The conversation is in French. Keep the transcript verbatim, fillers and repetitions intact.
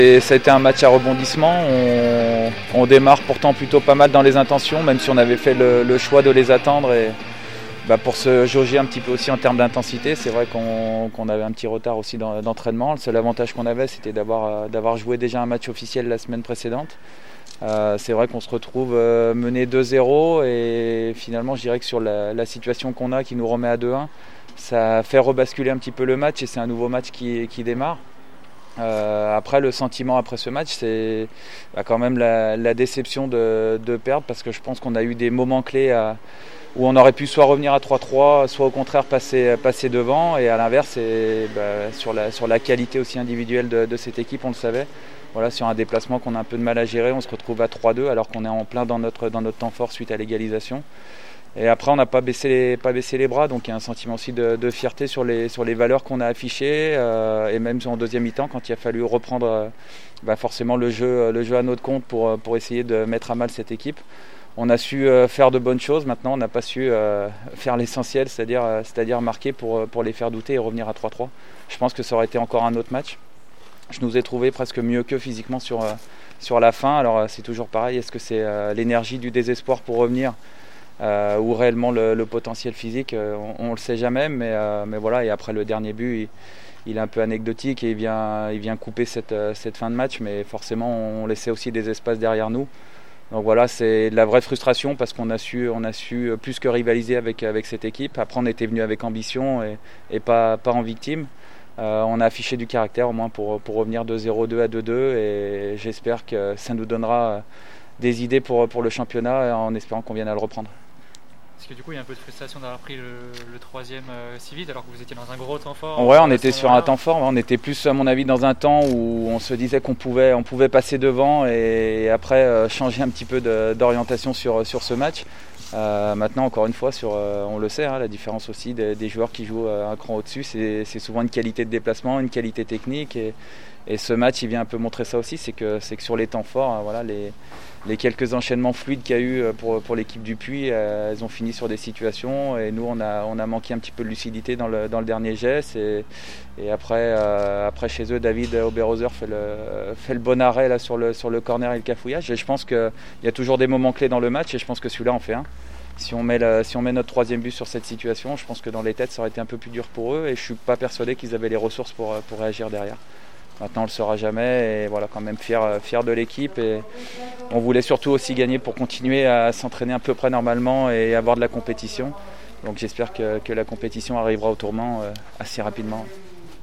Et ça a été un match à rebondissement. On, on démarre pourtant plutôt pas mal dans les intentions, même si on avait fait le, le choix de les attendre. Et, bah, pour se jauger un petit peu aussi en termes d'intensité, c'est vrai qu'on, qu'on avait un petit retard aussi dans, d'entraînement. Le seul avantage qu'on avait, c'était d'avoir, d'avoir joué déjà un match officiel la semaine précédente. Euh, c'est vrai qu'on se retrouve euh, mené deux zéro et finalement je dirais que sur la, la situation qu'on a qui nous remet à deux un, ça fait rebasculer un petit peu le match et c'est un nouveau match qui, qui démarre. Euh, après le sentiment après ce match c'est bah, quand même la, la déception de, de perdre parce que je pense qu'on a eu des moments clés à, où on aurait pu soit revenir à trois trois, soit au contraire passer, passer devant et à l'inverse et, bah, sur, la, sur la qualité aussi individuelle de, de cette équipe on le savait. Voilà, sur un déplacement qu'on a un peu de mal à gérer, on se retrouve à trois deux alors qu'on est en plein dans notre, dans notre temps fort suite à l'égalisation. Et après, on n'a pas baissé les, pas baissé les bras, donc il y a un sentiment aussi de, de fierté sur les, sur les valeurs qu'on a affichées. Euh, et même en deuxième mi-temps, quand il a fallu reprendre euh, bah forcément le jeu, le jeu à notre compte pour, pour essayer de mettre à mal cette équipe. On a su euh, faire de bonnes choses, maintenant on n'a pas su euh, faire l'essentiel, c'est-à-dire, euh, c'est-à-dire marquer pour, pour les faire douter et revenir à trois trois. Je pense que ça aurait été encore un autre match. Je nous ai trouvé presque mieux qu'eux physiquement sur, euh, sur la fin. Alors euh, c'est toujours pareil, est-ce que c'est euh, l'énergie du désespoir pour revenir euh, ou réellement le, le potentiel physique, euh, on ne le sait jamais, mais, euh, mais voilà. Et après le dernier but, il, il est un peu anecdotique et il vient, il vient couper cette, cette fin de match, mais forcément on laissait aussi des espaces derrière nous. Donc voilà, c'est de la vraie frustration parce qu'on a su, on a su plus que rivaliser avec, avec cette équipe. Après on était venu avec ambition et, et pas, pas en victime. Euh, on a affiché du caractère au moins pour, pour revenir de zéro deux à deux deux et j'espère que ça nous donnera des idées pour, pour le championnat en espérant qu'on vienne à le reprendre. Parce que du coup il y a un peu de frustration d'avoir pris le, le troisième euh, si vite alors que vous étiez dans un gros temps fort. Ouais, on était sur un temps fort, on était plus à mon avis dans un temps où on se disait qu'on pouvait, on pouvait passer devant et après euh, changer un petit peu de, d'orientation sur, sur ce match. Euh, maintenant encore une fois sur, euh, on le sait hein, la différence aussi des, des joueurs qui jouent un cran au-dessus c'est, c'est souvent une qualité de déplacement, une qualité technique et, et ce match il vient un peu montrer ça aussi, c'est que, c'est que sur les temps forts hein, voilà, les, les quelques enchaînements fluides qu'il y a eu pour, pour l'équipe du Puy euh, elles ont fini sur des situations et nous on a, on a manqué un petit peu de lucidité dans le, dans le dernier geste et, et après, euh, après chez eux David Oberhauser fait le, fait le bon arrêt là, sur, le, sur le corner et le cafouillage et je pense qu'il y a toujours des moments clés dans le match et je pense que celui-là en fait un. Si on, met la, si on met notre troisième but sur cette situation, je pense que dans les têtes ça aurait été un peu plus dur pour eux et je ne suis pas persuadé qu'ils avaient les ressources pour, pour réagir derrière. Maintenant on ne le saura jamais et voilà quand même fier, fier de l'équipe et on voulait surtout aussi gagner pour continuer à s'entraîner à peu près normalement et avoir de la compétition. Donc j'espère que, que la compétition arrivera au tournant assez rapidement.